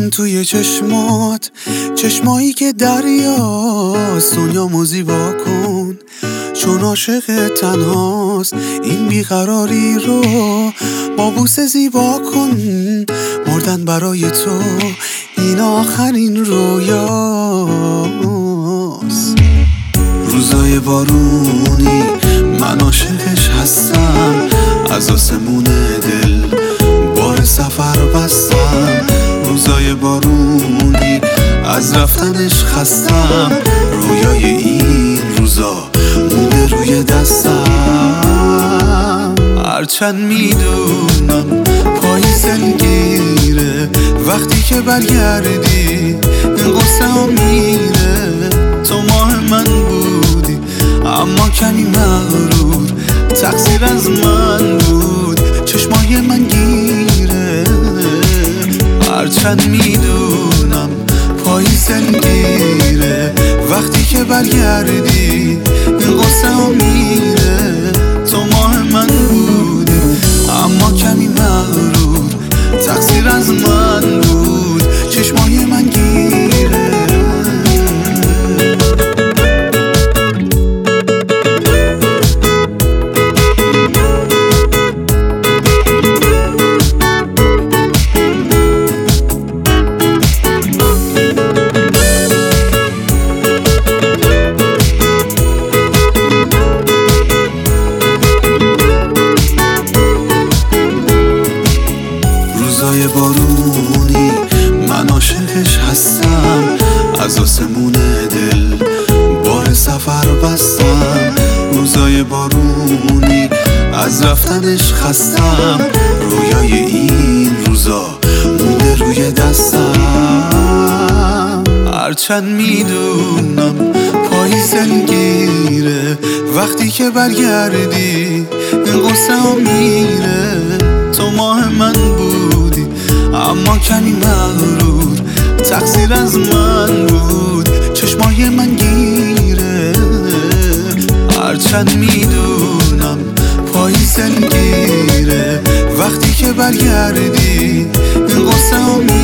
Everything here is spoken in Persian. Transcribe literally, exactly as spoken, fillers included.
دیدم توی چشمات، چشمایی که دریاست. دنیامو زیبا کن چون عاشق تنهاست. این بیقراری رو با بوسه زیبا کن. مردن برای تو این آخرین رویاست. روزای بارونی من عاشقش هستم، از آسمون دل بار سفر بستم. روزای بارونی از رفتنش خستم، رویای این روزا مونده روی دستم. هرچند میدونم پاییز گیره، وقتی که برگردی این قصه ها میره. تو ماه من بودی اما کمی مغرور، تقصیر از من بود چشمای من گیره. هرچند میدونم پاییز گیره، وقتی که برگردی این قصه ها میره. تو ماه من بودی اما کمی مغرور، تقصیر از من بود چشمای من گیره. روزای بارونی من عاشقش هستم، از آسمون دل بار سفر بستم. روزای بارونی از رفتنش خستم، رویای این روزا مونده روی دستم. هرچند میدونم پاییز گیره، وقتی که برگردی این قصه ها میره. تو ماه من بودی اما کمی مغرور، تقصیر از من بود چشمای من گیره. هرچند میدونم پاییز گیره، وقتی که برگردی این قصه ها میره.